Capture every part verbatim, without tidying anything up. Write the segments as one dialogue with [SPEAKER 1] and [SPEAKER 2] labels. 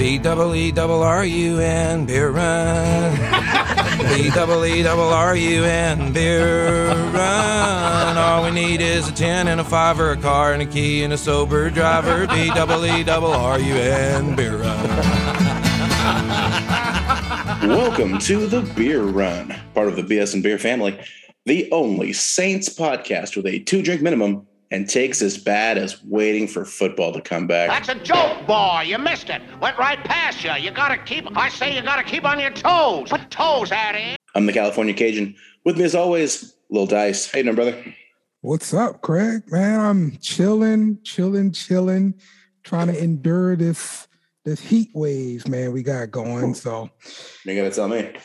[SPEAKER 1] B double E double R U N, beer run. B double E double R U N, beer run. All we need is a ten and a five or a car and a key and a sober driver. B double E double R U N, beer run.
[SPEAKER 2] Welcome to the Beer Run, part of the B S and Beer family, the only Saints podcast with a two-drink minimum and takes as bad as waiting for football to come back.
[SPEAKER 3] That's a joke, boy. You missed it. Went right past you. You gotta keep, I say you gotta keep on your toes. Put toes at it.
[SPEAKER 2] I'm the California Cajun. With me as always, Lil Dice. How you doing, brother?
[SPEAKER 4] What's up, Craig? Man, I'm chilling, chilling, chilling, trying to endure this this heat wave, man, we got going. So
[SPEAKER 2] You gotta tell me.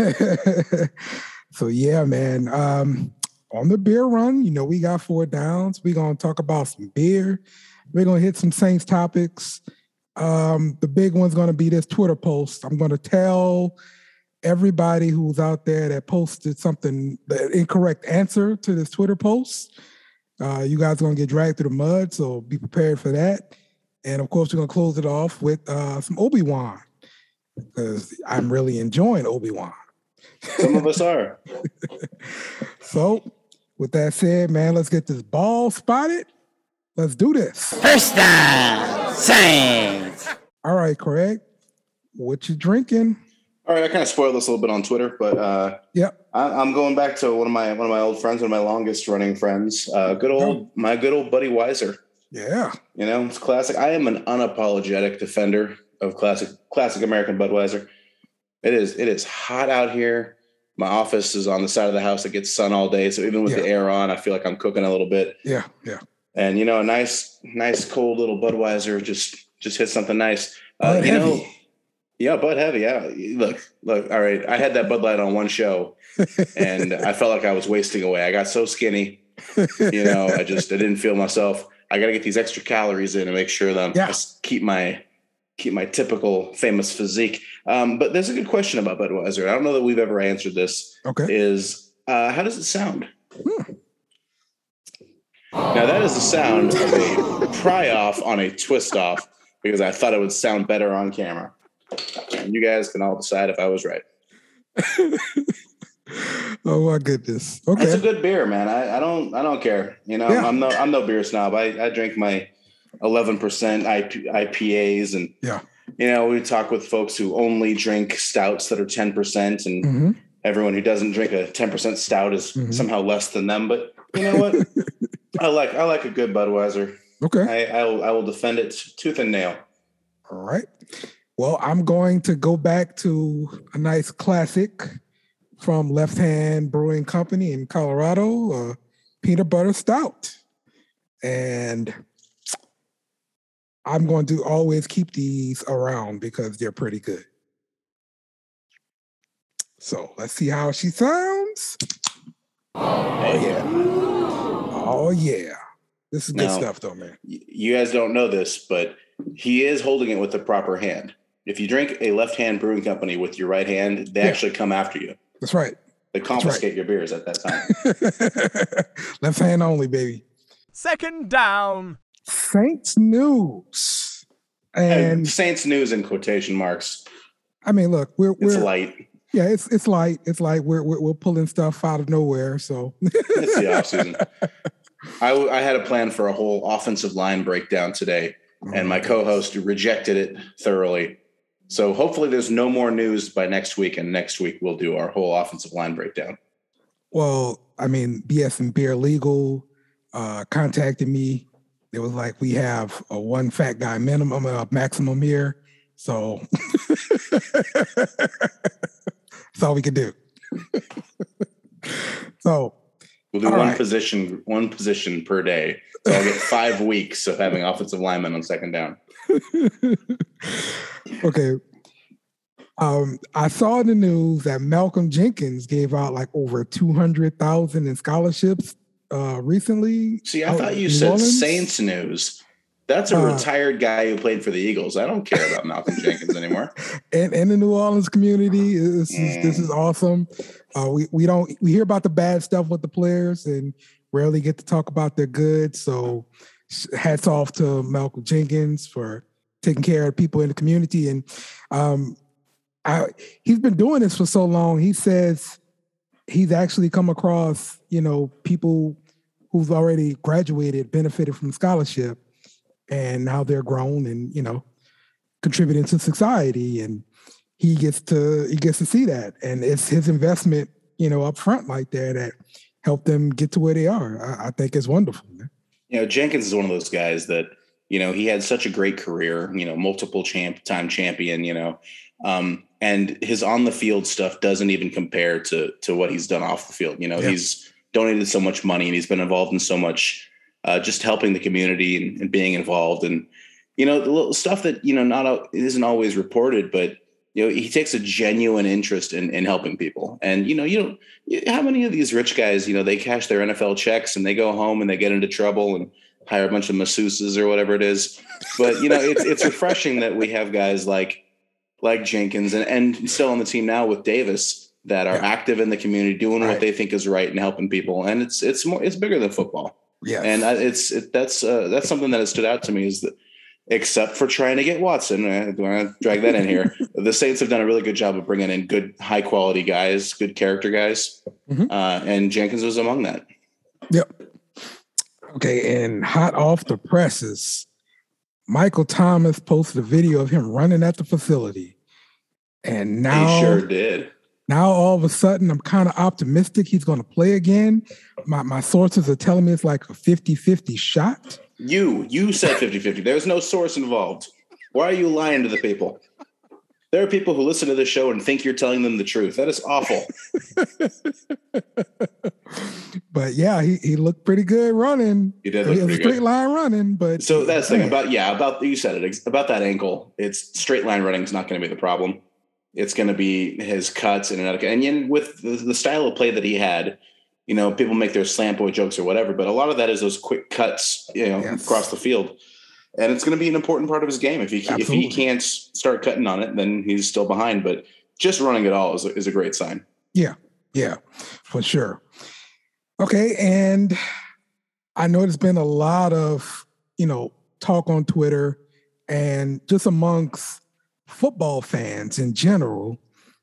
[SPEAKER 4] so yeah, man. Um, on the beer run, you know, we got four downs. We're gonna talk about some beer. We're gonna hit some Saints topics. Um, the big one's gonna be this Twitter post. I'm gonna tell everybody who's out there that posted something, the incorrect answer to this Twitter post. Uh, you guys are gonna get dragged through the mud, so be prepared for that. And of course, we're gonna close it off with uh, some Obi-Wan, because I'm really enjoying Obi-Wan.
[SPEAKER 2] Some of us are.
[SPEAKER 4] So, with that said, man, let's get this ball spotted. Let's do this.
[SPEAKER 5] First down, Saints.
[SPEAKER 4] All right, Craig, what you drinking?
[SPEAKER 2] All right, I kind of spoiled this a little bit on Twitter, but uh,
[SPEAKER 4] Yep.
[SPEAKER 2] I, I'm going back to one of my one of my old friends, one of my longest running friends, uh, good old
[SPEAKER 4] Oh.
[SPEAKER 2] my good old buddy Weiser.
[SPEAKER 4] Yeah.
[SPEAKER 2] You know, it's classic. I am an unapologetic defender of classic classic American Budweiser. It is it is hot out here. My office is on the side of the house that gets sun all day, so even with
[SPEAKER 4] Yeah.
[SPEAKER 2] the air on, I feel like I'm cooking a little bit.
[SPEAKER 4] Yeah. Yeah.
[SPEAKER 2] And you know, a nice, nice cold little Budweiser just just hits something nice. Uh,
[SPEAKER 4] Bud
[SPEAKER 2] you know,
[SPEAKER 4] heavy.
[SPEAKER 2] yeah, Bud heavy. Yeah, look, look. All right, I had that Bud Light on one show, and I felt like I was wasting away. I got so skinny. You know, I just I didn't feel myself. I got to get these extra calories in and make sure that
[SPEAKER 4] Yeah.
[SPEAKER 2] I s- keep my keep my typical famous physique. Um, but there's a good question about Budweiser. I don't know that we've ever answered this.
[SPEAKER 4] Okay.
[SPEAKER 2] Is uh, how does it sound?
[SPEAKER 4] Hmm.
[SPEAKER 2] Now that is the sound of a pry off on a twist off because I thought it would sound better on camera. And you guys can all decide if I was right.
[SPEAKER 4] Oh my goodness. Okay.
[SPEAKER 2] It's a good beer, man. I, I don't I don't care. You know,
[SPEAKER 4] Yeah.
[SPEAKER 2] I'm no I'm no beer snob. I, I drink my eleven percent I P As and
[SPEAKER 4] Yeah.
[SPEAKER 2] you know, we talk with folks who only drink stouts that are ten percent and
[SPEAKER 4] Mm-hmm.
[SPEAKER 2] everyone who doesn't drink a ten percent stout is
[SPEAKER 4] Mhm.
[SPEAKER 2] somehow less than them. But you know what? I like I like a good Budweiser.
[SPEAKER 4] Okay.
[SPEAKER 2] I, I will I will defend it tooth and nail.
[SPEAKER 4] All right. Well, I'm going to go back to a nice classic from Left Hand Brewing Company in Colorado, uh, peanut butter stout. And I'm going to always keep these around because they're pretty good. So let's see how she sounds. Oh, yeah. Oh, yeah. This is good
[SPEAKER 2] Now-
[SPEAKER 4] stuff, though, man.
[SPEAKER 2] Y- You guys don't know this, but he is holding it with the proper hand. If you drink a Left Hand Brewing Company with your right hand, they
[SPEAKER 4] Yeah.
[SPEAKER 2] actually come after you.
[SPEAKER 4] That's right.
[SPEAKER 2] They confiscate your beers at that time.
[SPEAKER 4] Left hand only, baby.
[SPEAKER 6] Second down.
[SPEAKER 4] Saints news.
[SPEAKER 2] And
[SPEAKER 4] And
[SPEAKER 2] Saints news in quotation marks.
[SPEAKER 4] I mean, look, we're
[SPEAKER 2] It's
[SPEAKER 4] we're
[SPEAKER 2] light.
[SPEAKER 4] yeah, it's it's light. It's like we're, we're we're pulling stuff out of nowhere. So
[SPEAKER 2] It's the offseason. I, I had a plan for a whole offensive line breakdown today, and my co-host rejected it thoroughly. So hopefully there's no more news by next week, and next week we'll do our whole offensive line breakdown.
[SPEAKER 4] Well, I mean, B S and Beer Legal uh, contacted me. It was like we have a one fat guy minimum, uh, maximum here. So that's all we could do. So
[SPEAKER 2] We'll do
[SPEAKER 4] All
[SPEAKER 2] one
[SPEAKER 4] right.
[SPEAKER 2] position, one position per day. So I'll get five weeks of having offensive linemen on second down.
[SPEAKER 4] okay. Um, I saw in the news that Malcolm Jenkins gave out like over two hundred thousand in scholarships uh, recently.
[SPEAKER 2] See, I
[SPEAKER 4] out
[SPEAKER 2] thought
[SPEAKER 4] in
[SPEAKER 2] you
[SPEAKER 4] New
[SPEAKER 2] said
[SPEAKER 4] Orleans.
[SPEAKER 2] Saints news. That's a
[SPEAKER 4] Uh,
[SPEAKER 2] retired guy who played for the Eagles. I don't care about Malcolm Jenkins anymore.
[SPEAKER 4] and and the New Orleans community. This is this is awesome. Uh, we we don't we hear about the bad stuff with the players and rarely get to talk about their good. So hats off to Malcolm Jenkins for taking care of people in the community. And um, I, he's been doing this for so long. He says he's actually come across, you know, people who've already graduated, benefited from scholarship, and now they're grown and, you know, contributing to society. And he gets to he gets to see that. And it's his investment, you know, up front like that that helped them get to where they are. I, I think it's wonderful, man.
[SPEAKER 2] You know, Jenkins is one of those guys that, you know, he had such a great career, you know, multiple champ time champion, you know, um, and his on the field stuff doesn't even compare to to what he's done off the field. You know, yeah. He's donated so much money and he's been involved in so much, uh, just helping the community and, and being involved. And, you know, the little stuff that, you know, not isn't always reported, but, you know, he takes a genuine interest in, in helping people. And, you know, you don't, how many of these rich guys, you know, they cash their N F L checks and they go home and they get into trouble and hire a bunch of masseuses or whatever it is. But, you know, it's, it's refreshing that we have guys like, like Jenkins and, and still on the team now with Davis that are yeah. active in the community, doing right. what they think is right and helping people. And it's, it's more, it's bigger than football.
[SPEAKER 4] Yeah.
[SPEAKER 2] And it's, it, that's, uh, that's something that has stood out to me is that, except for trying to get Watson, I want to drag that in here. The Saints have done a really good job of bringing in good, high quality guys, good character guys. Mm-hmm. Uh, and Jenkins was among that.
[SPEAKER 4] Yep. Okay. And hot off the presses, Michael Thomas posted a video of him running at the facility. And now
[SPEAKER 2] he sure did.
[SPEAKER 4] Now all of a sudden I'm kind of optimistic he's going to play again. My, my sources are telling me it's like a fifty-fifty shot.
[SPEAKER 2] You, you said fifty-fifty. There's no source involved. Why are you lying to the people? There are people who listen to this show and think you're telling them the truth. That is awful.
[SPEAKER 4] But yeah, he, he looked pretty good running.
[SPEAKER 2] He did look
[SPEAKER 4] it was
[SPEAKER 2] pretty
[SPEAKER 4] a straight
[SPEAKER 2] good.
[SPEAKER 4] line running, but
[SPEAKER 2] so that's the thing about, yeah, about, you said it, about that ankle. It's straight line running is not going to be the problem. It's going to be his cuts and another, and then with the, the style of play that he had, you know, people make their slant boy jokes or whatever, but a lot of that is those quick cuts, you know, yes. across the field. And it's going to be an important part of his game. If he if he can't start cutting on it, then he's still behind. But just running it all is a, is a great sign.
[SPEAKER 4] Yeah, yeah, for sure. Okay, and I know there's been a lot of, you know, talk on Twitter and just amongst football fans in general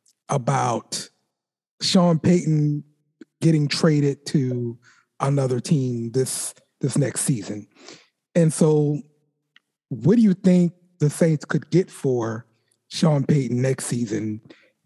[SPEAKER 4] about Sean Payton getting traded to another team this this next season. And so what do you think the Saints could get for Sean Payton next season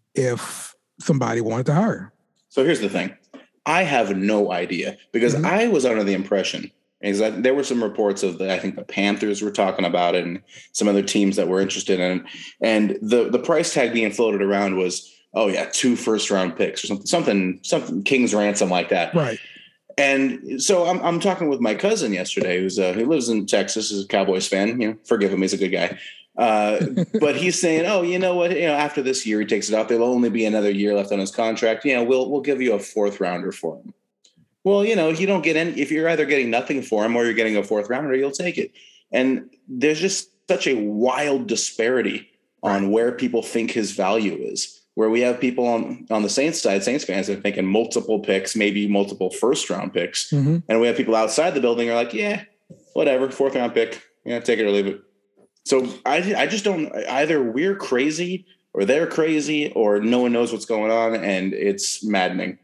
[SPEAKER 4] if somebody wanted to hire him?
[SPEAKER 2] So here's the thing. I have no idea because mm-hmm. I was under the impression, because I, there were some reports of the, I think the Panthers were talking about it and some other teams that were interested in it. And the, the price tag being floated around was, oh yeah, two first round picks or something, something, something King's ransom like that.
[SPEAKER 4] Right.
[SPEAKER 2] And so I'm I'm talking with my cousin yesterday, who's uh, who lives in Texas, is a Cowboys fan. You know, forgive him, he's a good guy. Uh, but he's saying, oh, you know what? You know, after this year, he takes it off. There'll only be another year left on his contract. You know, we'll we'll give you a fourth rounder for him. Well, you know, you don't get any. If you're either getting nothing for him or you're getting a fourth rounder, you'll take it. And there's just such a wild disparity on where people think his value is. Where we have people on, on the Saints side, Saints fans are thinking multiple picks, maybe multiple first round picks. Mm-hmm. And we have people outside the building are like, yeah, whatever, fourth round pick. Yeah, take it or leave it. So I, I just don't, either we're crazy or they're crazy or no one knows what's going on. And it's maddening.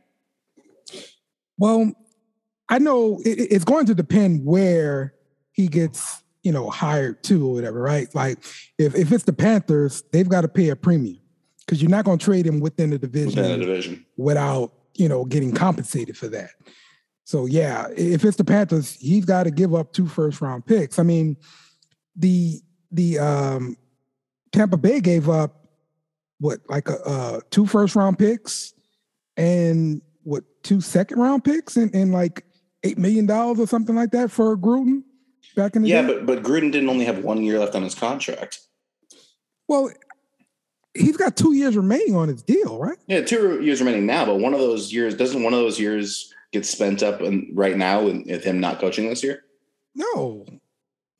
[SPEAKER 4] Well, I know it, it's going to depend where he gets, you know, hired to or whatever, right? Like if, if it's the Panthers, they've got to pay a premium. Because you're not going to trade him within the division,
[SPEAKER 2] within the division
[SPEAKER 4] without, you know, getting compensated for that. So, yeah, if it's the Panthers, he's got to give up two first-round picks. I mean, the the um, Tampa Bay gave up, what, like a, uh, two first-round picks and, what, two second-round picks and, and like eight million dollars or something like that for Gruden back in the
[SPEAKER 2] yeah,
[SPEAKER 4] day?
[SPEAKER 2] Yeah, but, but Gruden didn't only have one year left on his contract.
[SPEAKER 4] Well, he's got two years remaining on his deal, right?
[SPEAKER 2] Yeah, two years remaining now, but one of those years, doesn't one of those years get spent up in, right now with him not coaching this year?
[SPEAKER 4] No.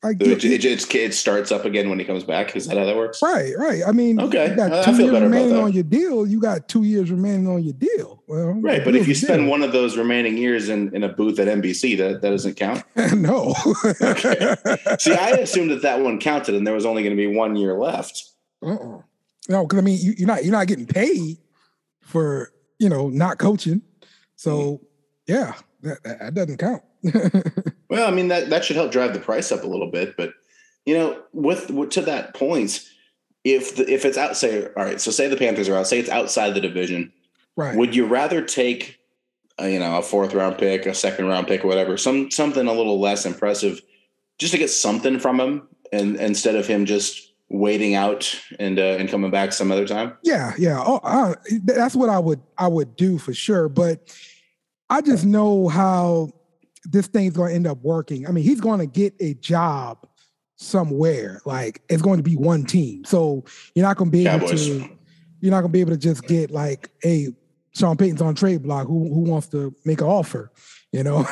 [SPEAKER 4] Like
[SPEAKER 2] So
[SPEAKER 4] you-
[SPEAKER 2] it, it, it's, it starts up again when he comes back. Is that how that works?
[SPEAKER 4] right, right. I mean,
[SPEAKER 2] Okay,
[SPEAKER 4] you got
[SPEAKER 2] I- I
[SPEAKER 4] two
[SPEAKER 2] feel
[SPEAKER 4] years
[SPEAKER 2] better about
[SPEAKER 4] remaining
[SPEAKER 2] that.
[SPEAKER 4] on your deal. You got two years remaining on your deal. Well,
[SPEAKER 2] Right,
[SPEAKER 4] the
[SPEAKER 2] but if
[SPEAKER 4] deal's
[SPEAKER 2] you
[SPEAKER 4] a
[SPEAKER 2] spend
[SPEAKER 4] deal.
[SPEAKER 2] one of those remaining years in, in a booth at N B C, that, that doesn't count?
[SPEAKER 4] no.
[SPEAKER 2] Okay. See, I assumed that that one counted and there was only going to be one year left.
[SPEAKER 4] Uh-uh. No, because I mean, you, you're not you're not getting paid for you know not coaching. So yeah, that, that, that doesn't count.
[SPEAKER 2] Well, I mean, that, that should help drive the price up a little bit. But, you know, with, with to that point, if the, if it's out, say, all right, so say the Panthers are out, say it's outside the division.
[SPEAKER 4] Right.
[SPEAKER 2] Would you rather take, uh, you know, a fourth round pick, a second round pick, or whatever, some something a little less impressive, just to get something from him, and instead of him just waiting out and uh, and coming back some other time?
[SPEAKER 4] Yeah, yeah. Oh, I, that's what I would I would do for sure. But I just know how this thing's going to end up working. I mean, he's going to get a job somewhere. Like it's going to be one team, so you're not going to be able
[SPEAKER 2] Cowboys.
[SPEAKER 4] to. You're not going to be able to just get like, hey, Sean Payton's on trade block. Who who wants to make an offer? You know.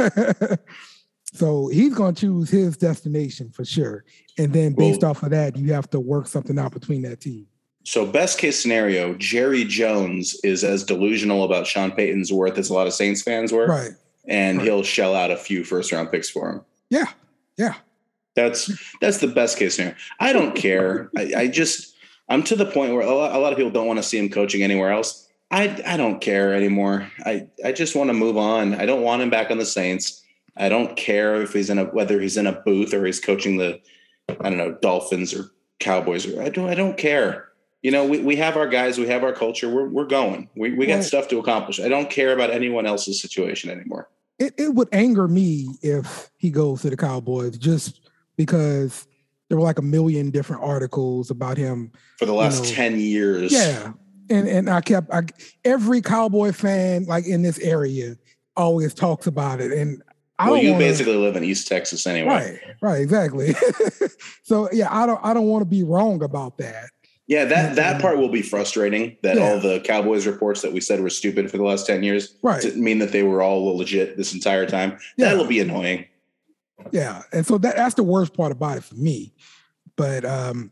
[SPEAKER 4] So he's going to choose his destination for sure, and then based
[SPEAKER 2] Well-
[SPEAKER 4] off of that, you have to work something out between that team.
[SPEAKER 2] So best case scenario, Jerry Jones is as delusional about Sean Payton's worth as a lot of Saints fans were.
[SPEAKER 4] Right.
[SPEAKER 2] And
[SPEAKER 4] Right.
[SPEAKER 2] he'll shell out a few first round picks for him.
[SPEAKER 4] Yeah. Yeah.
[SPEAKER 2] That's that's the best case scenario. I don't care. I, I just I'm to the point where a lot, a lot of people don't want to see him coaching anywhere else. I I don't care anymore. I, I just want to move on. I don't want him back on the Saints. I don't care if he's in a whether he's in a booth or he's coaching the I don't know Dolphins or Cowboys or I don't I don't care. You know, we, we have our guys, we have our culture. We're we're going. We we got
[SPEAKER 4] Well-
[SPEAKER 2] stuff to accomplish. I don't care about anyone else's situation anymore.
[SPEAKER 4] It it would anger me if he goes to the Cowboys just because there were like a million different articles about him.
[SPEAKER 2] For the last
[SPEAKER 4] know,
[SPEAKER 2] ten years.
[SPEAKER 4] Yeah. And and I kept I, every Cowboy fan like in this area always talks about it. And I
[SPEAKER 2] Well,
[SPEAKER 4] don't
[SPEAKER 2] you
[SPEAKER 4] wanna,
[SPEAKER 2] basically live in East Texas anyway.
[SPEAKER 4] right, right, exactly. So yeah, I don't I don't want to be wrong about that.
[SPEAKER 2] Yeah, that that part will be frustrating. That
[SPEAKER 4] Yeah.
[SPEAKER 2] all the Cowboys reports that we said were stupid for the last ten years
[SPEAKER 4] Right.
[SPEAKER 2] to mean that they were all legit this entire time.
[SPEAKER 4] Yeah.
[SPEAKER 2] That'll be annoying.
[SPEAKER 4] Yeah. And so that that's the worst part about it for me. But um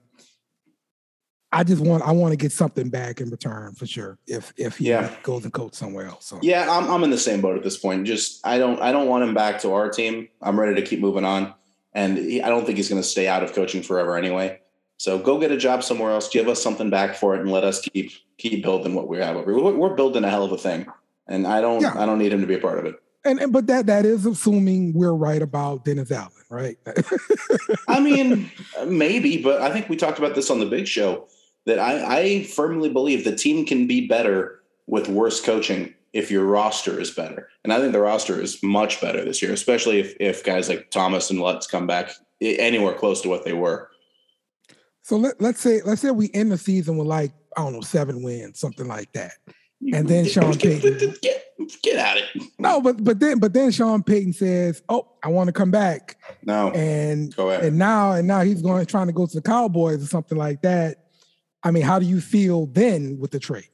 [SPEAKER 4] I just want I want to get something back in return for sure if if he
[SPEAKER 2] Yeah.
[SPEAKER 4] goes and coach somewhere else. So
[SPEAKER 2] Yeah, I'm I'm in the same boat at this point. Just I don't I don't want him back to our team. I'm ready to keep moving on, and he, I don't think he's going to stay out of coaching forever anyway. So go get a job somewhere else. Give us something back for it, and let us keep keep building what we have over here. We're, we're building a hell of a thing, and I don't
[SPEAKER 4] Yeah.
[SPEAKER 2] I don't need him to be a part of it.
[SPEAKER 4] and, and but that that is assuming we're right about Dennis Allen, right?
[SPEAKER 2] I mean, maybe, but I think we talked about this on the big show that I, I firmly believe the team can be better with worse coaching if your roster is better. And I think the roster is much better this year, especially if, if guys like Thomas and Lutz come back anywhere close to what they were.
[SPEAKER 4] So let, let's say let's say we end the season with like, I don't know, seven wins, something like that. And then Sean
[SPEAKER 2] get,
[SPEAKER 4] Payton.
[SPEAKER 2] Get, get at it.
[SPEAKER 4] No, but but then but then Sean Payton says, "Oh, I want to come back."
[SPEAKER 2] No.
[SPEAKER 4] And
[SPEAKER 2] Go ahead.
[SPEAKER 4] and now and now he's going trying to go to the Cowboys or something like that. I mean, how do you feel then with the trade?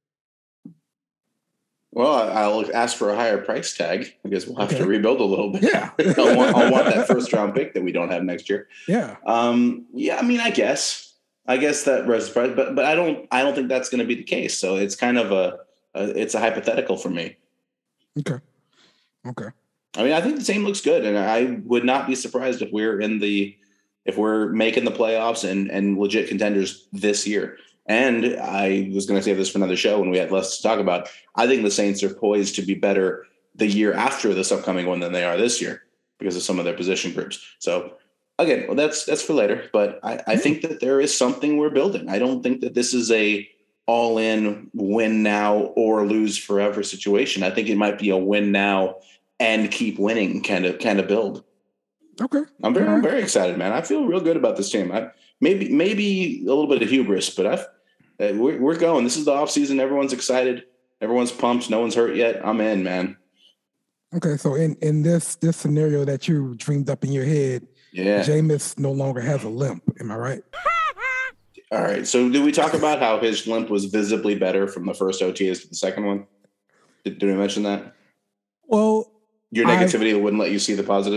[SPEAKER 2] Well, I'll ask for a higher price tag. I guess we'll have
[SPEAKER 4] Okay.
[SPEAKER 2] to rebuild a little bit.
[SPEAKER 4] Yeah.
[SPEAKER 2] I'll, want, I'll want that first round pick that we don't have next year.
[SPEAKER 4] Yeah.
[SPEAKER 2] Um, yeah, I mean, I guess, I guess that was surprised, but but I don't, I don't think that's going to be the case. So it's kind of a, a, it's a hypothetical for me.
[SPEAKER 4] Okay. Okay.
[SPEAKER 2] I mean, I think the team looks good, and I would not be surprised if we're in the, if we're making the playoffs and and legit contenders this year. And I was going to save this for another show when we had less to talk about. I think the Saints are poised to be better the year after this upcoming one than they are this year because of some of their position groups. So again, well, that's that's for later. But I, I think that there is something we're building. I don't think that this is a all in win now or lose forever situation. I think it might be a win now and keep winning kind of kind of build.
[SPEAKER 4] Okay.
[SPEAKER 2] I'm very,
[SPEAKER 4] All
[SPEAKER 2] I'm
[SPEAKER 4] right.
[SPEAKER 2] very excited, man. I feel real good about this team. I, maybe, maybe a little bit of hubris, but I've, uh, we're, we're going. This is the off season. Everyone's excited. Everyone's pumped. No one's hurt yet. I'm in, man.
[SPEAKER 4] Okay. So in in this this scenario that you dreamed up in your head,
[SPEAKER 2] Yeah.
[SPEAKER 4] Jameis no longer has a limp. Am I right?
[SPEAKER 2] All right. So did we talk about how his limp was visibly better from the first O T as to the second one? Did, did we mention that?
[SPEAKER 4] Well,
[SPEAKER 2] Your
[SPEAKER 4] I-
[SPEAKER 2] negativity wouldn't let you see the positives?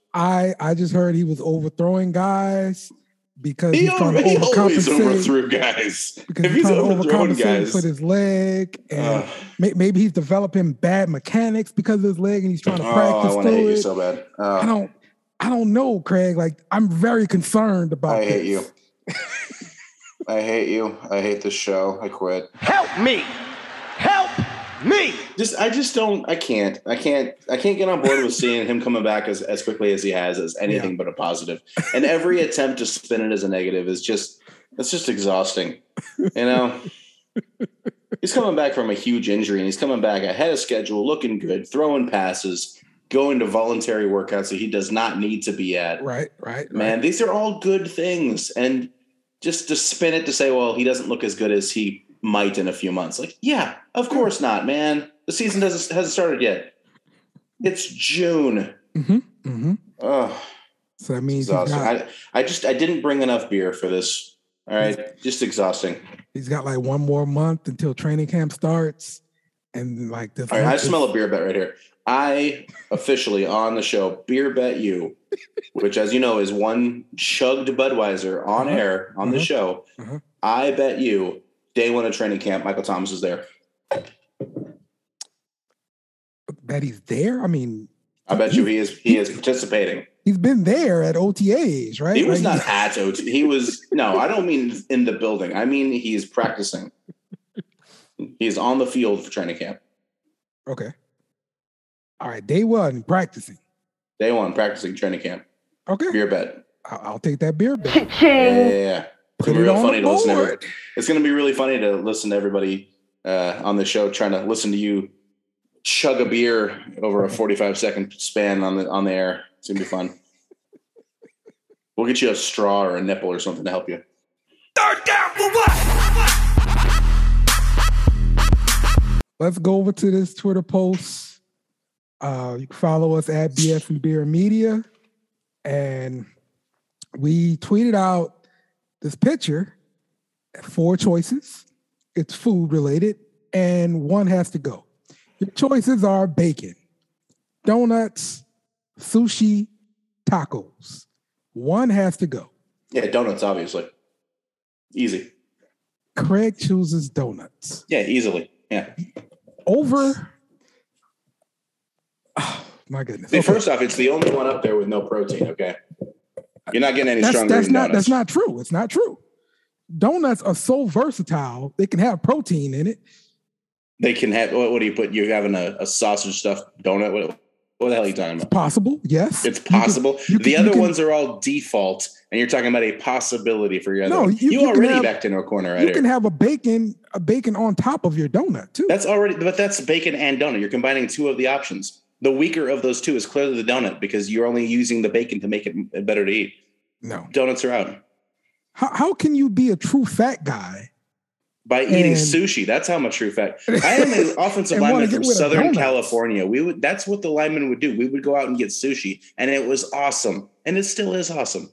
[SPEAKER 4] I I just heard he was overthrowing guys because
[SPEAKER 2] He,
[SPEAKER 4] he's trying to
[SPEAKER 2] he always
[SPEAKER 4] overcompensate.
[SPEAKER 2] overthrew guys.
[SPEAKER 4] Because
[SPEAKER 2] If
[SPEAKER 4] he's
[SPEAKER 2] he's
[SPEAKER 4] trying to
[SPEAKER 2] overthrowing
[SPEAKER 4] overcompensate
[SPEAKER 2] guys,
[SPEAKER 4] with his leg, and
[SPEAKER 2] uh,
[SPEAKER 4] may, maybe he's developing bad mechanics because of his leg, and he's trying to
[SPEAKER 2] oh,
[SPEAKER 4] practice
[SPEAKER 2] I want to
[SPEAKER 4] through
[SPEAKER 2] hate
[SPEAKER 4] it.
[SPEAKER 2] you so bad. Uh,
[SPEAKER 4] I don't, I don't know, Craig. Like, I'm very concerned about.
[SPEAKER 2] I hate
[SPEAKER 4] this.
[SPEAKER 2] you. I hate you. I hate this show. I quit.
[SPEAKER 6] Help me! Help me!
[SPEAKER 2] Just, I just don't. I can't. I can't. I can't get on board with seeing him coming back as, as quickly as he has as anything
[SPEAKER 4] Yeah.
[SPEAKER 2] but a positive. And every attempt to spin it as a negative is just. It's just exhausting. You know. He's coming back from a huge injury, and he's coming back ahead of schedule, looking good, throwing passes, going to voluntary workouts that he does not need to be at.
[SPEAKER 4] Right, right,
[SPEAKER 2] Man,
[SPEAKER 4] right.
[SPEAKER 2] these are all good things. And just to spin it to say, well, he doesn't look as good as he might in a few months. Like, yeah, of course not, man. The season doesn't hasn't started yet. It's June.
[SPEAKER 4] Mm-hmm, mm-hmm.
[SPEAKER 2] Oh,
[SPEAKER 4] So that means he's
[SPEAKER 2] exhausting.
[SPEAKER 4] got,
[SPEAKER 2] I, I just I didn't bring enough beer for this. All right, just exhausting.
[SPEAKER 4] he's got like one more month until training camp starts, and like this.
[SPEAKER 2] All right, I
[SPEAKER 4] month is-
[SPEAKER 2] smell a beer bet right here. I officially on the show beer bet you, which, as you know, is one chugged Budweiser on
[SPEAKER 4] Uh-huh.
[SPEAKER 2] air on the
[SPEAKER 4] Uh-huh.
[SPEAKER 2] show.
[SPEAKER 4] Uh-huh.
[SPEAKER 2] I bet you day one of training camp, Michael Thomas is there.
[SPEAKER 4] that he's there. I mean,
[SPEAKER 2] I bet you he is he is participating.
[SPEAKER 4] he's been there at O T As, right?
[SPEAKER 2] He was
[SPEAKER 4] Like,
[SPEAKER 2] not at O T. He was no. I don't mean in the building. I mean he's practicing. He's on the field for training camp.
[SPEAKER 4] Okay. All right, day one practicing.
[SPEAKER 2] Day one practicing training camp.
[SPEAKER 4] Okay,
[SPEAKER 2] Beer bet.
[SPEAKER 4] I'll, I'll take that beer bet.
[SPEAKER 2] Yeah, yeah, yeah. It's
[SPEAKER 4] Put
[SPEAKER 2] gonna be
[SPEAKER 4] it
[SPEAKER 2] real
[SPEAKER 4] on
[SPEAKER 2] funny
[SPEAKER 4] the
[SPEAKER 2] to listen to.
[SPEAKER 4] board.
[SPEAKER 2] Every, it's gonna be really funny to listen to everybody uh, on the show trying to listen to you chug a beer over a forty-five second span on the on the air. It's gonna be fun. We'll get you a straw or a nipple or something to help you.
[SPEAKER 6] Third down for what?
[SPEAKER 4] Let's go over to this Twitter post. Uh, you can follow us at B S and Beer Media. And we tweeted out this picture, four choices. It's food related, and one has to go. Your choices are bacon, donuts, sushi, tacos. One has to go.
[SPEAKER 2] Yeah, donuts, obviously. Easy.
[SPEAKER 4] Craig chooses donuts.
[SPEAKER 2] Yeah, easily. Yeah.
[SPEAKER 4] Over. Oh, my goodness.
[SPEAKER 2] See,
[SPEAKER 4] Okay.
[SPEAKER 2] first off, it's the only one up there with no protein. Okay, you're not getting any
[SPEAKER 4] that's,
[SPEAKER 2] stronger
[SPEAKER 4] that's
[SPEAKER 2] than
[SPEAKER 4] not
[SPEAKER 2] donuts.
[SPEAKER 4] that's not true. It's not true. Donuts are so versatile; they can have protein in it.
[SPEAKER 2] They can have. What, what do you put? You're having a, a sausage stuffed donut. What, what the hell are you talking about?
[SPEAKER 4] Possible, yes.
[SPEAKER 2] It's
[SPEAKER 4] You can-
[SPEAKER 2] possible.
[SPEAKER 4] you can-
[SPEAKER 2] the
[SPEAKER 4] you
[SPEAKER 2] other
[SPEAKER 4] can-
[SPEAKER 2] ones are all default, and you're talking about a possibility for your other
[SPEAKER 4] No,
[SPEAKER 2] one.
[SPEAKER 4] you-
[SPEAKER 2] You,
[SPEAKER 4] you can
[SPEAKER 2] already
[SPEAKER 4] have-
[SPEAKER 2] backed into a corner right
[SPEAKER 4] You
[SPEAKER 2] here.
[SPEAKER 4] can have a bacon, a bacon on top of your donut too.
[SPEAKER 2] That's already, but that's bacon and donut. You're combining two of the options. The weaker of those two is clearly the donut because you're only using the bacon to make it better to eat.
[SPEAKER 4] no.
[SPEAKER 2] Donuts are out.
[SPEAKER 4] How how can you be a true fat guy?
[SPEAKER 2] By eating
[SPEAKER 4] And-
[SPEAKER 2] sushi, that's how I'm a true fat. I am an offensive
[SPEAKER 4] And wanna
[SPEAKER 2] lineman
[SPEAKER 4] get
[SPEAKER 2] from
[SPEAKER 4] rid of
[SPEAKER 2] Southern
[SPEAKER 4] donuts.
[SPEAKER 2] California. We would that's what the linemen would do. We would go out and get sushi, and it was awesome, and it still is awesome.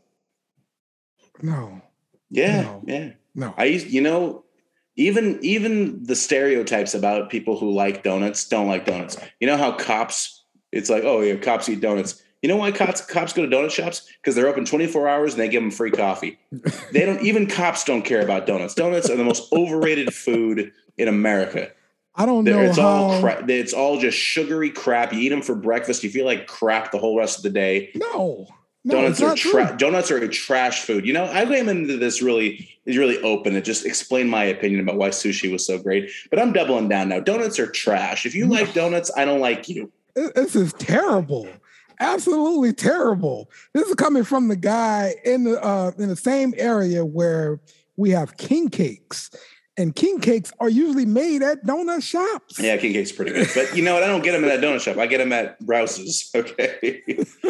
[SPEAKER 4] No,
[SPEAKER 2] Yeah,
[SPEAKER 4] No.
[SPEAKER 2] yeah.
[SPEAKER 4] no.
[SPEAKER 2] I used, you know, even even the stereotypes about people who like donuts don't like donuts. You know how cops? It's like, oh yeah, cops eat donuts. You know why cops cops go to donut shops? Because they're open twenty-four hours and they give them free coffee. They don't even cops don't care about donuts. Donuts are the most overrated food in America.
[SPEAKER 4] I don't
[SPEAKER 2] They're-
[SPEAKER 4] know
[SPEAKER 2] it's all
[SPEAKER 4] how.
[SPEAKER 2] crap. It's all just sugary crap. You eat them for breakfast, you feel like crap the whole rest of the day.
[SPEAKER 4] No, no,
[SPEAKER 2] donuts
[SPEAKER 4] it's
[SPEAKER 2] are
[SPEAKER 4] not true.
[SPEAKER 2] tra- donuts are a trash food. You know, I came into this really is really open and just explain my opinion about why sushi was so great. But I'm doubling down now. Donuts are trash. If you like donuts, I don't like you.
[SPEAKER 4] This is terrible. Absolutely terrible. This is coming from the guy in the uh, in the same area where we have king cakes, and king cakes are usually made at donut shops.
[SPEAKER 2] Yeah, king cake's pretty good. But you know what? I don't get them at that donut shop. I get them at Rouse's. Okay.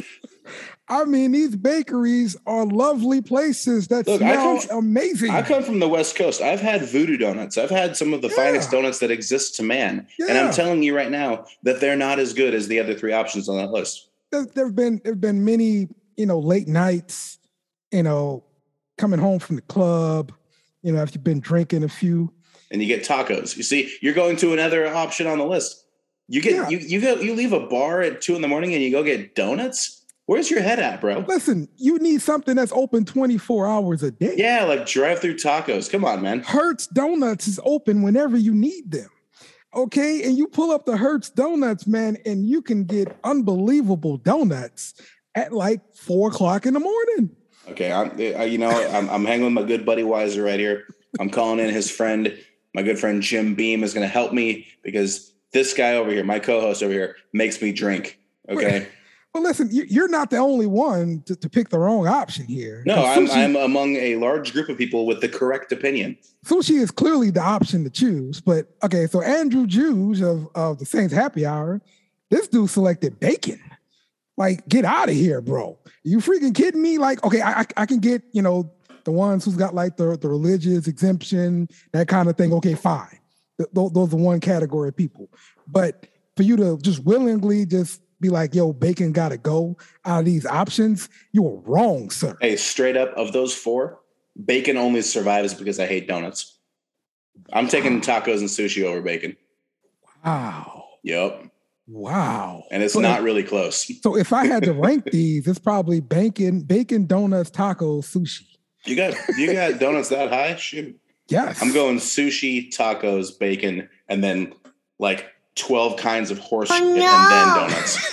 [SPEAKER 4] I mean, these bakeries are lovely places that
[SPEAKER 2] Look, I
[SPEAKER 4] smell
[SPEAKER 2] come-
[SPEAKER 4] amazing.
[SPEAKER 2] I come from the West Coast. I've had voodoo donuts. I've had some of the
[SPEAKER 4] Yeah.
[SPEAKER 2] finest donuts that exist to man. And
[SPEAKER 4] Yeah.
[SPEAKER 2] I'm telling you right now that they're not as good as the other three options on that list.
[SPEAKER 4] there, there've been there've been many, you know, late nights, you know, coming home from the club, you know, after you've been drinking a few.
[SPEAKER 2] And you get tacos. You see, you're going to another option on the list. You get
[SPEAKER 4] Yeah.
[SPEAKER 2] you you go you leave a bar at two in the morning and you go get donuts. Where's your head at, bro?
[SPEAKER 4] Listen, you need something that's open twenty-four hours a day.
[SPEAKER 2] Yeah, like drive-through tacos. Come on, man.
[SPEAKER 4] Hertz Donuts is open whenever you need them. Okay, and you pull up the Hertz Donuts, man, and you can get unbelievable donuts at like four o'clock in the morning.
[SPEAKER 2] Okay, I'm, I, you know, I'm, I'm hanging with my good buddy Weiser right here. I'm calling in his friend. My good friend Jim Beam is going to help me because this guy over here, my co-host over here, makes me drink. Okay.
[SPEAKER 4] Well, listen, you're not the only one to, to pick the wrong option here.
[SPEAKER 2] No, I'm,
[SPEAKER 4] sushi,
[SPEAKER 2] I'm among a large group of people with the correct opinion.
[SPEAKER 4] Sushi is clearly the option to choose. But okay, so Andrew Juge of, of the Saints Happy Hour, this dude selected bacon. Like, get out of here, bro. You freaking kidding me? Like, okay, I, I can get, you know, the ones who's got like the, the religious exemption, that kind of thing. Okay, fine. Th- those are one category of people. But for you to just willingly just be like, yo, bacon got to go out of these options, you were wrong, sir.
[SPEAKER 2] Hey, straight up, of those four, bacon only survives because I hate donuts. I'm taking tacos and sushi over bacon.
[SPEAKER 4] Wow.
[SPEAKER 2] Yep.
[SPEAKER 4] Wow.
[SPEAKER 2] And it's
[SPEAKER 4] so
[SPEAKER 2] not
[SPEAKER 4] if,
[SPEAKER 2] really close.
[SPEAKER 4] So if I had to rank these, it's probably bacon, bacon, donuts, tacos, sushi.
[SPEAKER 2] You got you got donuts that high? Shoot.
[SPEAKER 4] Yes.
[SPEAKER 2] I'm going sushi, tacos, bacon, and then like twelve kinds of horse shit, and then donuts.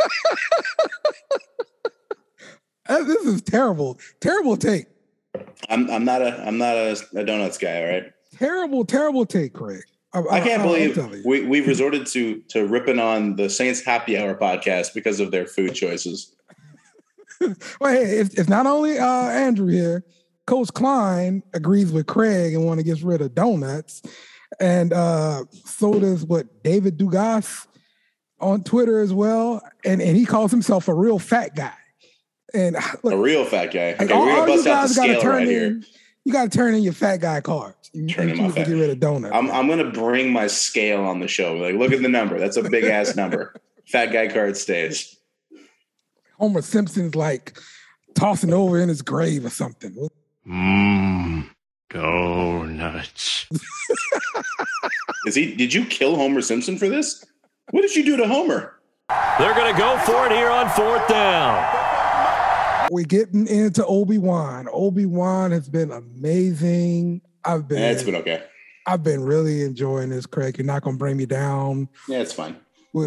[SPEAKER 4] This is terrible. Terrible take.
[SPEAKER 2] I'm I'm not a I'm not a, a donuts guy, all right?
[SPEAKER 4] Terrible, terrible take, Craig. I,
[SPEAKER 2] I can't
[SPEAKER 4] I,
[SPEAKER 2] believe we, we've resorted to to ripping on the Saints Happy Hour podcast because of their food choices.
[SPEAKER 4] Well, hey, it's, it's not only uh, Andrew here. Coach Klein agrees with Craig and want to get rid of donuts. And uh, so does what David Dugas on Twitter as well. And, and he calls himself a real fat guy. And look,
[SPEAKER 2] a real fat guy. Okay,
[SPEAKER 4] like, all,
[SPEAKER 2] we're
[SPEAKER 4] all
[SPEAKER 2] gonna
[SPEAKER 4] you
[SPEAKER 2] bust out
[SPEAKER 4] guys
[SPEAKER 2] the
[SPEAKER 4] got to
[SPEAKER 2] scale
[SPEAKER 4] turn
[SPEAKER 2] right
[SPEAKER 4] in.
[SPEAKER 2] here.
[SPEAKER 4] You got to turn in your fat guy cards. You,
[SPEAKER 2] turn
[SPEAKER 4] you
[SPEAKER 2] in my fat.
[SPEAKER 4] Get rid of donuts.
[SPEAKER 2] I'm, I'm going to bring my scale on the show. Like, look at the number. That's a big ass number. Fat guy card stays.
[SPEAKER 4] Homer Simpson's like tossing over in his grave or something.
[SPEAKER 6] Mmm, donuts.
[SPEAKER 2] Is he? Did you kill Homer Simpson for this? What did you do to Homer?
[SPEAKER 7] They're going to go for it here on fourth down.
[SPEAKER 4] We're getting into Obi-Wan. Obi-Wan has been amazing. I've been.
[SPEAKER 2] Yeah, it's been okay.
[SPEAKER 4] I've been really enjoying this, Craig. You're not going to bring me down.
[SPEAKER 2] Yeah, it's fine.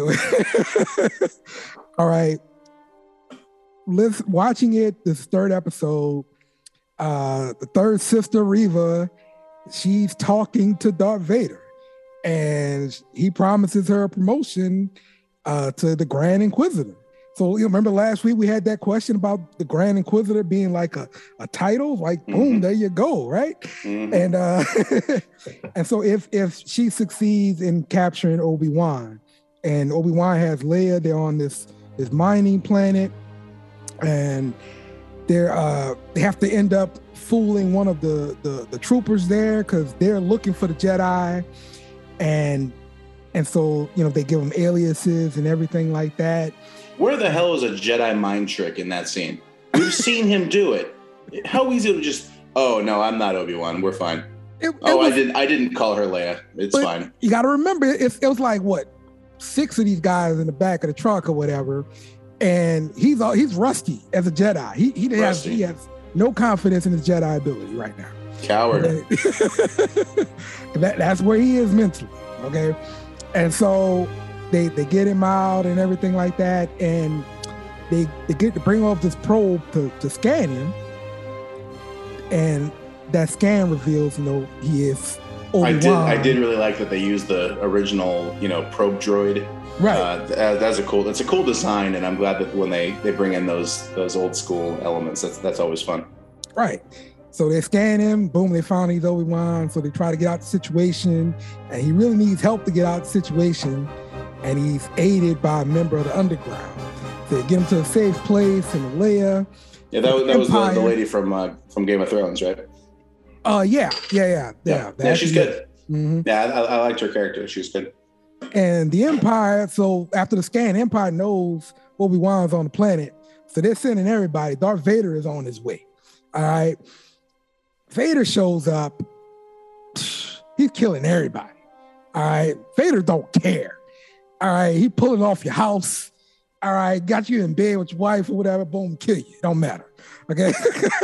[SPEAKER 4] All right. Let's watching it. This third episode. Uh, the third sister, Reva, she's talking to Darth Vader, and he promises her a promotion uh, to the Grand Inquisitor. So you remember last week we had that question about the Grand Inquisitor being like a, a title, like boom, mm-hmm. there you go, right? Mm-hmm. And uh, and so if if she succeeds in capturing Obi-Wan, and Obi-Wan has Leia, they're on this this mining planet, and they're uh, they have to end up fooling one of the the, the troopers there because they're looking for the Jedi, and and so you know they give them aliases and everything like that.
[SPEAKER 2] Where the hell is a Jedi mind trick in that scene? We've seen him do it. How easy to just, oh no, I'm not Obi-Wan. We're fine. It, it oh, was, I didn't. I didn't call her Leia. It's fine.
[SPEAKER 4] You got to remember, it, it was like what six of these guys in the back of the truck or whatever, and he's all, he's rusty as a Jedi. He he has he has no confidence in his Jedi ability right now.
[SPEAKER 2] Coward.
[SPEAKER 4] that, that's where he is mentally. Okay, and so. They they get him out and everything like that, and they they get to bring off this probe to, to scan him, and that scan reveals, you know, he is Obi-Wan.
[SPEAKER 2] I did I did really like that they used the original, you know, probe droid.
[SPEAKER 4] Right.
[SPEAKER 2] Uh, that's a cool that's a cool design, and I'm glad that when they, they bring in those those old school elements, that's that's always fun.
[SPEAKER 4] Right. So they scan him, boom, they found he's Obi-Wan, so they try to get out the situation, and he really needs help to get out the situation. And he's aided by a member of the underground. So they get him to a safe place in Leia.
[SPEAKER 2] Yeah, that was, that was the, the lady from uh, from Game of Thrones, right?
[SPEAKER 4] Uh, yeah, yeah, yeah, yeah.
[SPEAKER 2] Yeah, yeah she's good.
[SPEAKER 4] Mm-hmm.
[SPEAKER 2] Yeah, I, I liked her character. She was good.
[SPEAKER 4] And the Empire, so after the scan, Empire knows Obi-Wan's on the planet. So they're sending everybody. Darth Vader is on his way. All right. Vader shows up. He's killing everybody. All right. Vader don't care. All right, he pulling off your house. all right, got you in bed with your wife or whatever, boom, kill you. Don't matter. Okay.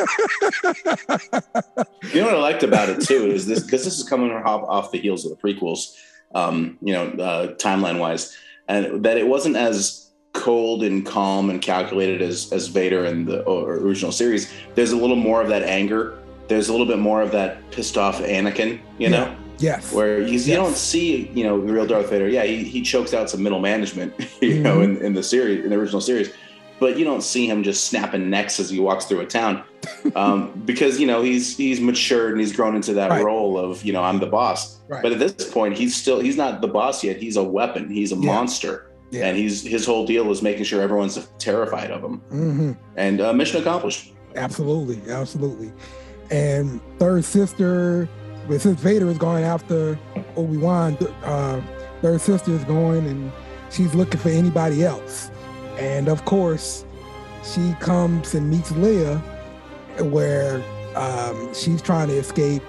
[SPEAKER 2] You know what I liked about it too is this, because this is coming off, off the heels of the prequels, um, you know, uh, timeline wise, and that it wasn't as cold and calm and calculated as as Vader in the original series. There's a little more of that anger. There's a little bit more of that pissed off Anakin, you know.
[SPEAKER 4] Yeah. Yes.
[SPEAKER 2] Where he's,
[SPEAKER 4] yes.
[SPEAKER 2] you don't see, you know, the real Darth Vader. Yeah, he, he chokes out some middle management, you mm-hmm. know, in, in the series, in the original series. But you don't see him just snapping necks as he walks through a town, um, because you know he's he's matured and he's grown into that right. role of, you know, I'm the boss. Right. But at this point, he's still he's not the boss yet. He's a weapon. He's a yeah. monster, yeah. and he's his whole deal is making sure everyone's terrified of him. Mm-hmm. And uh, mission accomplished.
[SPEAKER 4] Absolutely, absolutely. And third sister, but since Vader is going after Obi-Wan, uh, third sister is going and she's looking for anybody else. And of course, she comes and meets Leia, where um, she's trying to escape,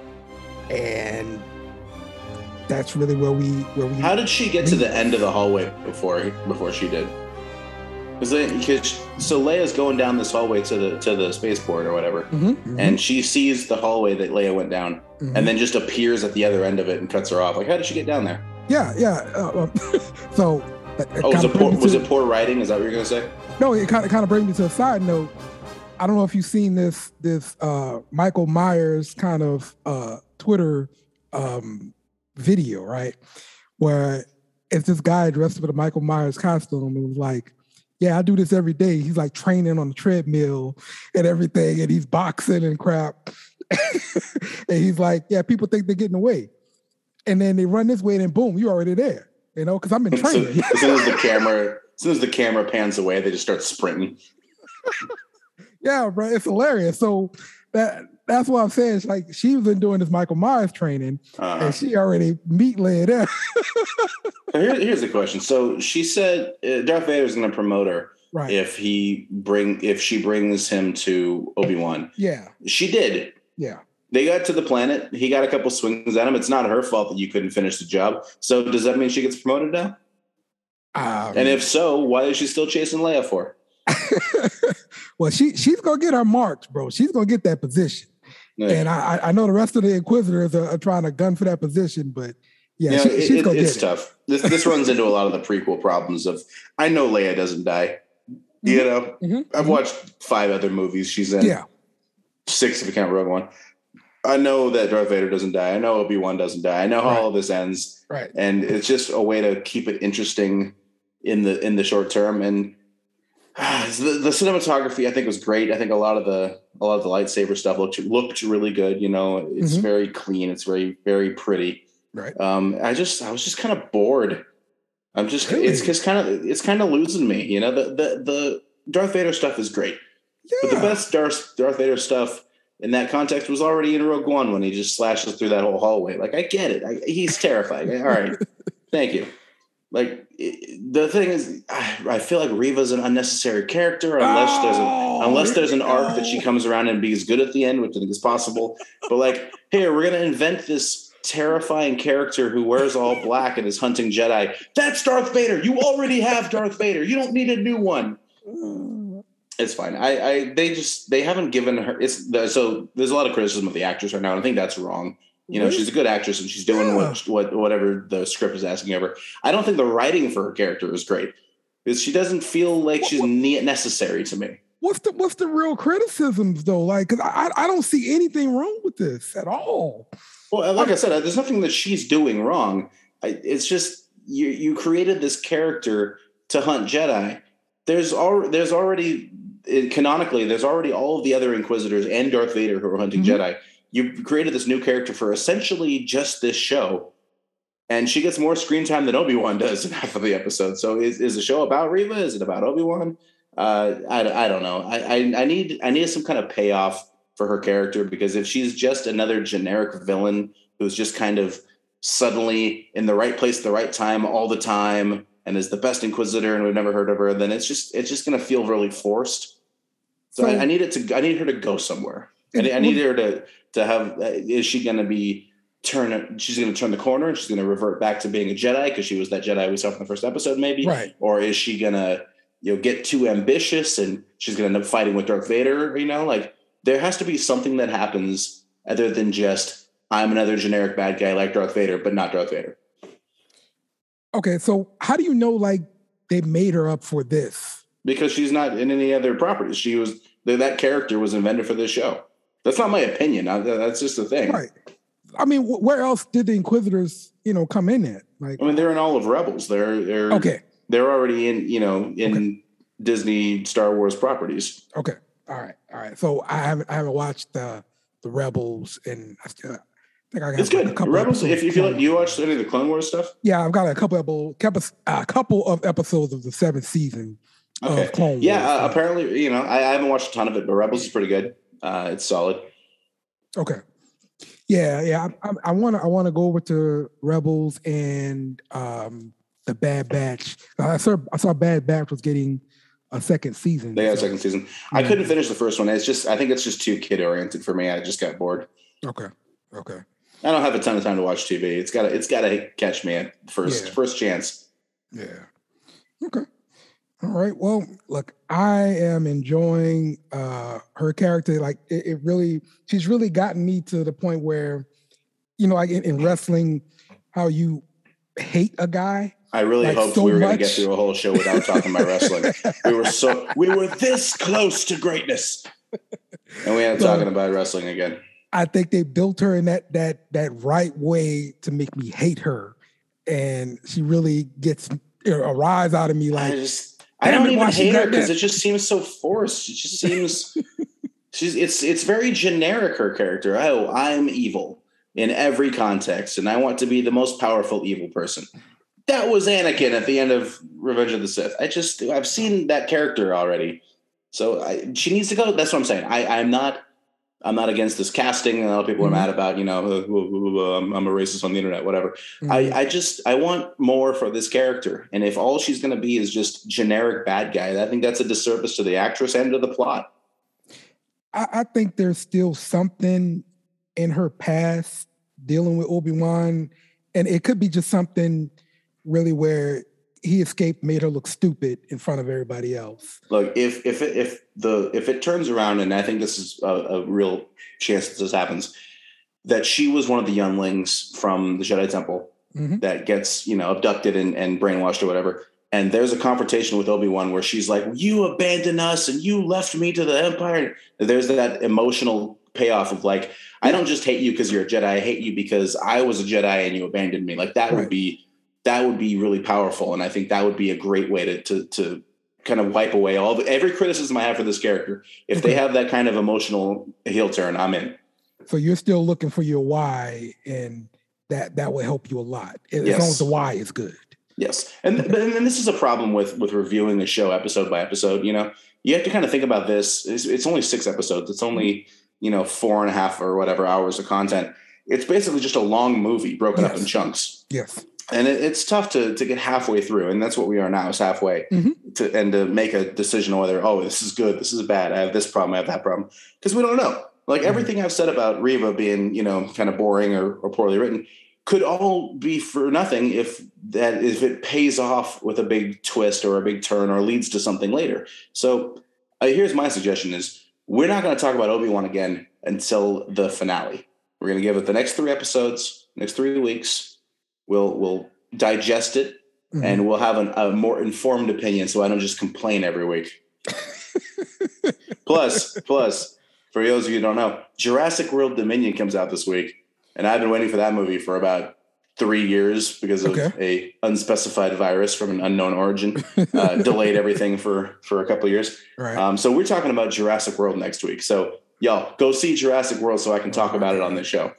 [SPEAKER 4] and that's really where we where we.
[SPEAKER 2] How did she get to the end of the hallway before before she did? Because so Leia's going down this hallway to the to the spaceport or whatever, mm-hmm, mm-hmm. and she sees the hallway that Leia went down, mm-hmm. and then just appears at the other end of it and cuts her off. Like, how did she get down there?
[SPEAKER 4] Yeah, yeah. Uh, so.
[SPEAKER 2] Oh, was, it poor, was it poor writing? Is that what you're going to say?
[SPEAKER 4] No, it kind of kind of brings me to a side note. I don't know if you've seen this this uh, Michael Myers kind of uh, Twitter um, video, right? Where it's this guy dressed up in a Michael Myers costume and was like, yeah, I do this every day. He's like training on the treadmill and everything, and he's boxing and crap. And he's like, yeah, people think they're getting away. And then they run this way and then boom, you're already there. You know, because I've been training.
[SPEAKER 2] So, as soon as the camera, as soon as the camera pans away, they just start sprinting.
[SPEAKER 4] Yeah, bro, it's hilarious. So that that's what I'm saying. It's like she's been doing this Michael Myers training, uh-huh. and she already meat laid there.
[SPEAKER 2] Here, here's the question. So she said uh, Darth Vader is going to promote her right. if he bring if she brings him to Obi-Wan.
[SPEAKER 4] Yeah,
[SPEAKER 2] she did.
[SPEAKER 4] Yeah.
[SPEAKER 2] They got to the planet. He got a couple swings at him. It's not her fault that you couldn't finish the job. So does that mean she gets promoted now? Um, and if so, why is she still chasing Leia for?
[SPEAKER 4] Well, she she's gonna get her marks, bro. She's gonna get that position. Yeah. And I I know the rest of the Inquisitors are, are trying to gun for that position, but yeah,
[SPEAKER 2] you know,
[SPEAKER 4] she,
[SPEAKER 2] it,
[SPEAKER 4] she's
[SPEAKER 2] it,
[SPEAKER 4] gonna
[SPEAKER 2] it's
[SPEAKER 4] get
[SPEAKER 2] tough.
[SPEAKER 4] It.
[SPEAKER 2] This this runs into a lot of the prequel problems of I know Leia doesn't die. Mm-hmm. You know, mm-hmm. I've watched five other movies she's in.
[SPEAKER 4] Yeah,
[SPEAKER 2] six if you count Rogue One. I know that Darth Vader doesn't die. I know Obi-Wan doesn't die. I know how
[SPEAKER 4] right.
[SPEAKER 2] all of this ends.
[SPEAKER 4] Right.
[SPEAKER 2] And it's just a way to keep it interesting in the in the short term. And uh, the, the cinematography, I think, was great. I think a lot of the a lot of the lightsaber stuff looked looked really good. You know, it's mm-hmm. very clean. It's very very pretty.
[SPEAKER 4] Right.
[SPEAKER 2] Um, I just I was just kind of bored. I'm just
[SPEAKER 4] really?
[SPEAKER 2] it's just kind of it's kind of losing me. You know, the the the Darth Vader stuff is great,
[SPEAKER 4] yeah.
[SPEAKER 2] but the best Darth Darth Vader stuff in that context was already in Rogue One when he just slashes through that whole hallway. Like, I get it. I, he's terrifying. All right. Thank you. Like, it, the thing is, I, I feel like Reva's an unnecessary character unless
[SPEAKER 4] oh,
[SPEAKER 2] there's an unless there's an arc that she comes around and be as good at the end, which I think is possible. But like, here, we're going to invent this terrifying character who wears all black and is hunting Jedi. That's Darth Vader. You already have Darth Vader. You don't need a new one. It's fine. I, I, they just, they haven't given her. It's the, so there's a lot of criticism of the actress right now, and I think that's wrong. You know, really? She's a good actress and she's doing yeah. what, what, whatever the script is asking of her. I don't think the writing for her character is great because she doesn't feel like what, she's what, necessary to me.
[SPEAKER 4] What's the, what's the real criticisms though? Like, cause I, I don't see anything wrong with this at all.
[SPEAKER 2] Well, like I said, there's nothing that she's doing wrong. I, it's just, you, you created this character to hunt Jedi. There's al- there's already, canonically, there's already all of the other Inquisitors and Darth Vader who are hunting mm-hmm. Jedi. You created this new character for essentially just this show, and she gets more screen time than Obi-Wan does in half of the episode. So is, is the show about Reva? Is it about Obi-Wan? Uh, I, I don't know. I, I, I need I need some kind of payoff for her character, because if she's just another generic villain who's just kind of suddenly in the right place at the right time all the time and is the best Inquisitor and we've never heard of her, then it's just it's just going to feel really forced. So, so I, I need it to I need her to go somewhere. I need, I need her to to have. Uh, is she going to be turn? She's going to turn the corner and she's going to revert back to being a Jedi because she was that Jedi we saw from the first episode, maybe.
[SPEAKER 4] Right.
[SPEAKER 2] Or is she going to you know, get too ambitious and she's going to end up fighting with Darth Vader. You know, like there has to be something that happens other than just I'm another generic bad guy like Darth Vader, but not Darth Vader.
[SPEAKER 4] Okay, so how do you know like they made her up for this?
[SPEAKER 2] Because she's not in any other properties. She was that character was invented for this show. That's not my opinion. That's just the thing.
[SPEAKER 4] Right. I mean, where else did the Inquisitors, you know, come in at? Like,
[SPEAKER 2] I mean, they're in all of Rebels. They're they're
[SPEAKER 4] okay.
[SPEAKER 2] They're already in, you know, in
[SPEAKER 4] okay.
[SPEAKER 2] Disney Star Wars properties.
[SPEAKER 4] Okay. All right. All right. So I haven't I haven't watched the the Rebels, and I still I think I got
[SPEAKER 2] it's good.
[SPEAKER 4] A couple
[SPEAKER 2] Rebels. If you feel like you watched any of the Clone Wars stuff,
[SPEAKER 4] yeah, I've got a couple of a couple of episodes of the seventh season
[SPEAKER 2] okay.
[SPEAKER 4] of Clone Wars.
[SPEAKER 2] Yeah. Uh, apparently, you know, I, I haven't watched a ton of it, but Rebels is pretty good. Uh, it's solid.
[SPEAKER 4] Okay. Yeah, yeah. I want to I want to go over to Rebels and um, the Bad Batch. I saw I saw Bad Batch was getting a second season.
[SPEAKER 2] They got a second season. Mm-hmm. I couldn't finish the first one. It's just I think it's just too kid oriented for me. I just got bored.
[SPEAKER 4] Okay. Okay.
[SPEAKER 2] I don't have a ton of time to watch T V. It's got to it's got to catch me at first
[SPEAKER 4] yeah.
[SPEAKER 2] first chance.
[SPEAKER 4] Yeah. Okay. All right. Well, look, I am enjoying uh, her character. Like it, it really, she's really gotten me to the point where, you know, like in, in wrestling, how you hate a guy.
[SPEAKER 2] I really
[SPEAKER 4] like
[SPEAKER 2] hoped
[SPEAKER 4] so
[SPEAKER 2] we were going to
[SPEAKER 4] much.
[SPEAKER 2] get through a whole show without talking about wrestling. We were so we were this close to greatness, and we ended up so, talking about wrestling again.
[SPEAKER 4] I think they built her in that that that right way to make me hate her, and she really gets a rise out of me. Like.
[SPEAKER 2] I just, I don't even hate her because it just seems so forced. It just seems she's it's it's very generic, her character. Oh, I'm evil in every context, and I want to be the most powerful evil person. That was Anakin at the end of Revenge of the Sith. I just I've seen that character already. So I, she needs to go. That's what I'm saying. I, I'm not I'm not against this casting. And a lot of people mm-hmm. are mad about, you know, uh, uh, uh, I'm, I'm a racist on the internet, whatever. Mm-hmm. I, I just, I want more for this character. And if all she's going to be is just generic bad guy, I think that's a disservice to the actress and to the plot.
[SPEAKER 4] I, I think there's still something in her past dealing with Obi-Wan. And it could be just something really where he escaped, made her look stupid in front of everybody else.
[SPEAKER 2] Look, if if it, if the if it turns around, and I think this is a, a real chance that this happens, that she was one of the younglings from the Jedi Temple mm-hmm. that gets, you know, abducted and, and brainwashed or whatever, and there's a confrontation with Obi-Wan where she's like, "You abandoned us and you left me to the Empire." There's that emotional payoff of like, I don't just hate you because you're a Jedi. I hate you because I was a Jedi and you abandoned me. Like that right. would be. That would be really powerful, and I think that would be a great way to to, to kind of wipe away all the, every criticism I have for this character. If okay. they have that kind of emotional heel turn, I'm in.
[SPEAKER 4] So you're still looking for your why, and that that will help you a lot as
[SPEAKER 2] yes.
[SPEAKER 4] long as the why is good.
[SPEAKER 2] Yes, and okay. and this is a problem with with reviewing a show episode by episode. You know, you have to kind of think about this. It's, it's only six episodes. It's only you know four and a half or whatever hours of content. It's basically just a long movie broken yes. up in chunks.
[SPEAKER 4] Yes.
[SPEAKER 2] And it, it's tough to to get halfway through, and that's what we are now is halfway mm-hmm. to and to make a decision on whether, oh, this is good, this is bad, I have this problem, I have that problem, because we don't know. Like mm-hmm. everything I've said about Reva being, you know, kind of boring or, or poorly written could all be for nothing if that if it pays off with a big twist or a big turn or leads to something later. So uh, here's my suggestion: is we're not going to talk about Obi-Wan again until the finale. We're going to give it the next three episodes, next three weeks. We'll we'll digest it, mm-hmm. and we'll have an, a more informed opinion, so I don't just complain every week. plus, plus, for those of you who don't know, Jurassic World Dominion comes out this week, and I've been waiting for that movie for about three years because of okay. a unspecified virus from an unknown origin. Uh, delayed everything for for a couple of years.
[SPEAKER 4] Right.
[SPEAKER 2] Um, so we're talking about Jurassic World next week. So y'all go see Jurassic World so I can talk about it on this show.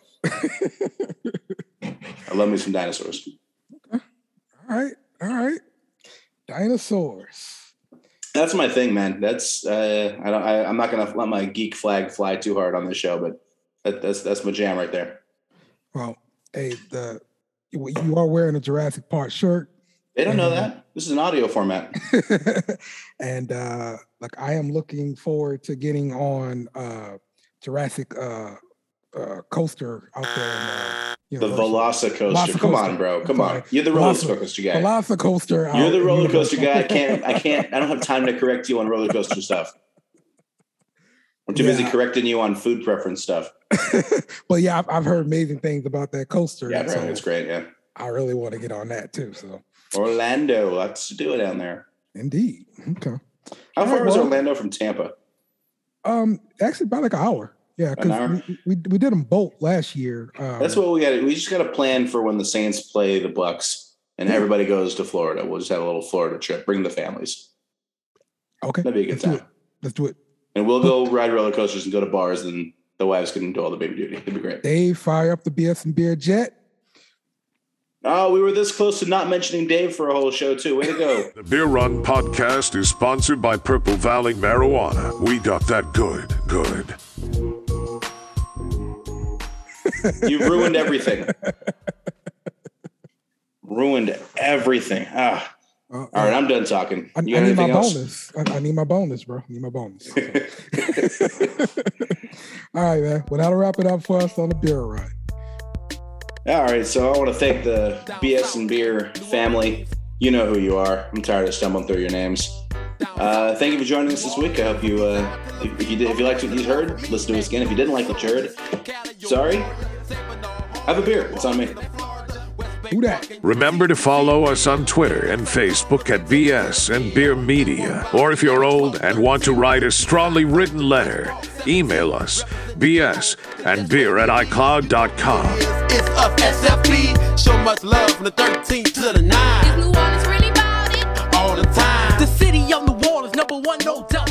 [SPEAKER 2] I love me some dinosaurs.
[SPEAKER 4] Okay. All right. All right. Dinosaurs.
[SPEAKER 2] That's my thing, man. That's uh, I don't. I, I'm not gonna let my geek flag fly too hard on this show, but that, that's that's my jam right there.
[SPEAKER 4] Well, hey, the you are wearing a Jurassic Park shirt.
[SPEAKER 2] They don't and, know that. This is an audio format.
[SPEAKER 4] and uh, like, I am looking forward to getting on uh, Jurassic uh, uh, coaster out there. And, uh, You
[SPEAKER 2] The Velocicoaster. Come on, bro. Come on. You're the roller coaster guy.
[SPEAKER 4] Velocicoaster.
[SPEAKER 2] You're the roller coaster guy. I can't. I can't. I don't have time to correct you on roller coaster stuff. I'm too yeah. busy correcting you on food preference stuff.
[SPEAKER 4] But yeah, I've, I've heard amazing things about that coaster.
[SPEAKER 2] Yeah, so it's great. Yeah,
[SPEAKER 4] I really want to get on that too. So
[SPEAKER 2] Orlando, lots to do it down there.
[SPEAKER 4] Indeed. Okay.
[SPEAKER 2] How far was Orlando from Tampa?
[SPEAKER 4] Um, actually, about like an hour. Yeah, because we, we we did them both last year. Um,
[SPEAKER 2] That's what we got. We just got to plan for when the Saints play the Bucks and yeah. everybody goes to Florida. We'll just have a little Florida trip. Bring the families.
[SPEAKER 4] Okay,
[SPEAKER 2] that'd be a good
[SPEAKER 4] Let's
[SPEAKER 2] time.
[SPEAKER 4] Do it. Let's do it.
[SPEAKER 2] And we'll go ride roller coasters and go to bars, and the wives can do all the baby duty. It'd be great.
[SPEAKER 4] Dave, fire up the B S and Beer jet.
[SPEAKER 2] Oh, we were this close to not mentioning Dave for a whole show, too. Way to go.
[SPEAKER 8] The Beer Run podcast is sponsored by Purple Valley Marijuana. We got that good, good.
[SPEAKER 2] You've ruined everything. ruined everything. Ah. Uh, All right, I'm done talking.
[SPEAKER 4] I,
[SPEAKER 2] you
[SPEAKER 4] I
[SPEAKER 2] got
[SPEAKER 4] need my
[SPEAKER 2] else?
[SPEAKER 4] bonus. I, I need my bonus, bro. I need my bonus. All right, man. Well, that'll wrap it up for us on the Beer Run.
[SPEAKER 2] All right, so I want to thank the B S and Beer family. You know who you are. I'm tired of stumbling through your names. Uh, thank you for joining us this week. I hope you, uh, if, if you did, if you liked what you heard, listen to us again. If you didn't like what you heard, sorry. Have a beer. It's on me.
[SPEAKER 4] Who that?
[SPEAKER 8] Remember to follow us on Twitter and Facebook at B S and Beer Media. Or if you're old and want to write a strongly written letter, email us B S and beer at iCloud dot com.
[SPEAKER 9] It's up S F B. So much love from the thirteenth to the nine.
[SPEAKER 10] Is New Orleans really about it?
[SPEAKER 9] All the time. The city on the wall is number one, no doubt.